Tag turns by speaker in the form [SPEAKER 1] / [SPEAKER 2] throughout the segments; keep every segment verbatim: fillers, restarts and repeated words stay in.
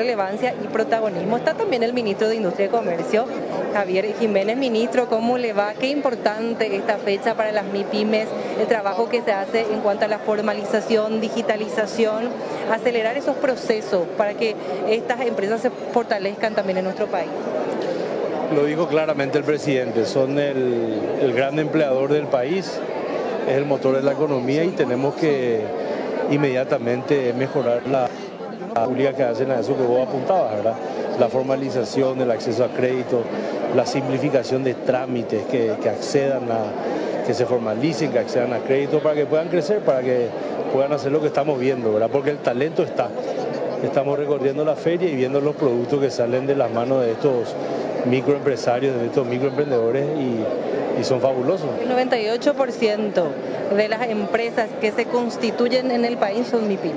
[SPEAKER 1] relevancia y protagonismo. Está también el ministro de Industria y Comercio, Javier Jiménez. Ministro, ¿cómo le va? Qué importante esta fecha para las MIPYMES, el trabajo que se hace en cuanto a la formalización, digitalización, acelerar esos procesos para que estas empresas se fortalezcan también en nuestro país.
[SPEAKER 2] Lo dijo claramente el presidente, son el, el gran empleador del país, es el motor de la economía y tenemos que inmediatamente mejorar la pública que hacen a eso que vos apuntabas, ¿verdad? La formalización, el acceso a crédito, la simplificación de trámites que, que accedan a, que se formalicen, que accedan a crédito para que puedan crecer, para que puedan hacer lo que estamos viendo, ¿verdad? Porque el talento está. Estamos recorriendo la feria y viendo los productos que salen de las manos de estos microempresarios, de estos microemprendedores y, y son fabulosos.
[SPEAKER 1] El noventa y ocho por ciento de las empresas que se constituyen en el país son MIPYMES.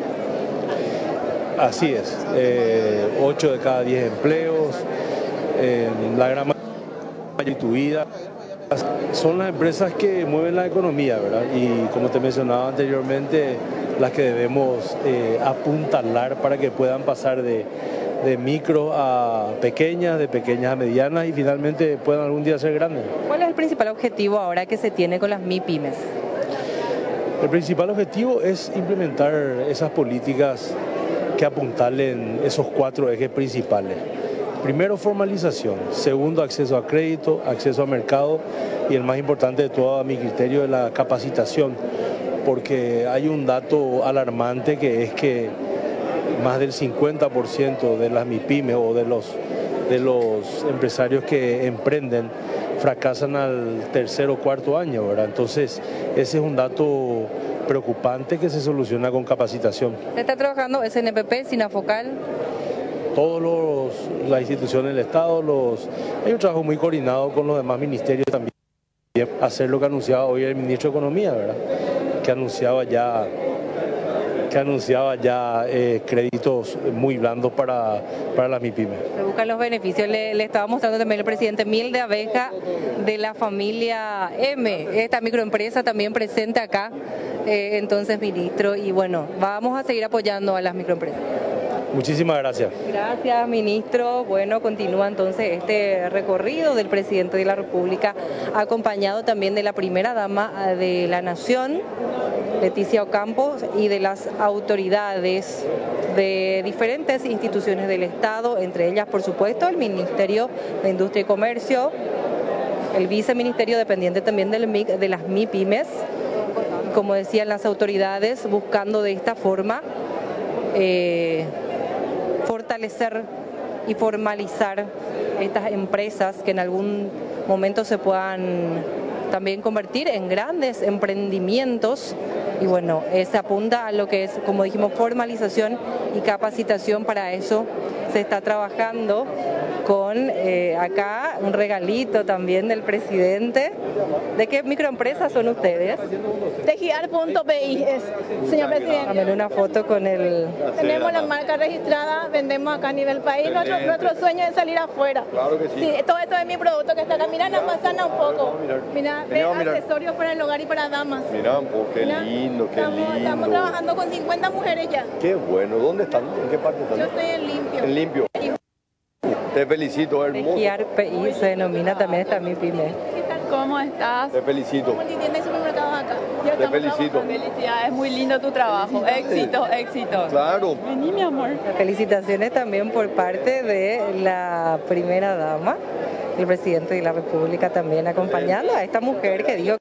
[SPEAKER 2] Así es, eh, ocho de cada diez empleos, eh, la gran mayoría de tu vida. Son las empresas que mueven la economía, ¿verdad? Y como te mencionaba anteriormente, las que debemos eh, apuntalar para que puedan pasar de, de micro a pequeñas, de pequeñas a medianas y finalmente puedan algún día ser grandes.
[SPEAKER 1] ¿Cuál es el principal objetivo ahora que se tiene con las MIPYMES?
[SPEAKER 2] El principal objetivo es implementar esas políticas que apuntalen esos cuatro ejes principales. Primero, formalización. Segundo, acceso a crédito, acceso a mercado y el más importante de todo, a mi criterio, es la capacitación. Porque hay un dato alarmante que es que más del cincuenta por ciento de las MIPYMES o de los, de los empresarios que emprenden fracasan al tercer o cuarto año, ¿verdad? Entonces, ese es un dato preocupante que se soluciona con capacitación.
[SPEAKER 1] ¿Se está trabajando S N P P, SINAFOCAL?
[SPEAKER 2] Todas las instituciones del Estado, los, hay un trabajo muy coordinado con los demás ministerios también. Hacer lo que anunciaba hoy el ministro de Economía, ¿verdad? Que anunciaba ya, que anunciaba ya eh, créditos muy blandos para, para las MIPYMES.
[SPEAKER 1] Se buscan los beneficios. Le, le estaba mostrando también el presidente Mil de Abeja de la familia M, esta microempresa también presente acá, eh, entonces ministro, y bueno, vamos a seguir apoyando a las microempresas.
[SPEAKER 2] Muchísimas gracias.
[SPEAKER 1] Gracias, ministro. Bueno, continúa entonces este recorrido del presidente de la República, acompañado también de la primera dama de la Nación, Leticia Ocampo, y de las autoridades de diferentes instituciones del Estado, entre ellas, por supuesto, el Ministerio de Industria y Comercio, el viceministerio dependiente también del M I C, de las MIPYMES, como decían las autoridades, buscando de esta forma eh, fortalecer y formalizar estas empresas que en algún momento se puedan también convertir en grandes emprendimientos. Y bueno, eh, se apunta a lo que es, como dijimos, formalización y capacitación. Para eso se está trabajando con eh, acá un regalito también del presidente. ¿De qué microempresas son ustedes?
[SPEAKER 3] Tejiar punto P I es, señor presidente.
[SPEAKER 1] También una foto con el...
[SPEAKER 3] Tenemos la marca registrada, vendemos acá a nivel país. Nuestro, nuestro sueño es salir afuera.
[SPEAKER 4] Claro que sí.
[SPEAKER 3] Sí, todo esto es mi producto que está acá. Mira, la manzana un poco. Mira, ve
[SPEAKER 4] Vení, mira.
[SPEAKER 3] accesorios para el hogar y para damas.
[SPEAKER 4] Mira, pues, qué
[SPEAKER 3] Mira,
[SPEAKER 4] lindo, qué
[SPEAKER 3] estamos,
[SPEAKER 4] lindo.
[SPEAKER 3] Estamos trabajando con cincuenta mujeres ya.
[SPEAKER 4] Qué bueno. ¿Dónde están? ¿En qué parte están?
[SPEAKER 3] Yo estoy en limpio.
[SPEAKER 4] En limpio. Te felicito, hermoso.
[SPEAKER 1] Tejiar P I se denomina también esta MIPYMES.
[SPEAKER 3] ¿Qué tal? ¿Cómo estás?
[SPEAKER 4] Te felicito.
[SPEAKER 3] Multitienda y supermercados acá.
[SPEAKER 4] Te
[SPEAKER 3] Ya estamos
[SPEAKER 4] felicito.
[SPEAKER 3] trabajando.
[SPEAKER 5] Felicidades, muy lindo tu trabajo. Éxito, éxito.
[SPEAKER 4] Claro.
[SPEAKER 5] Vení, mi amor.
[SPEAKER 1] Felicitaciones también por parte de la primera dama, el presidente de la República también acompañando a esta mujer que dijo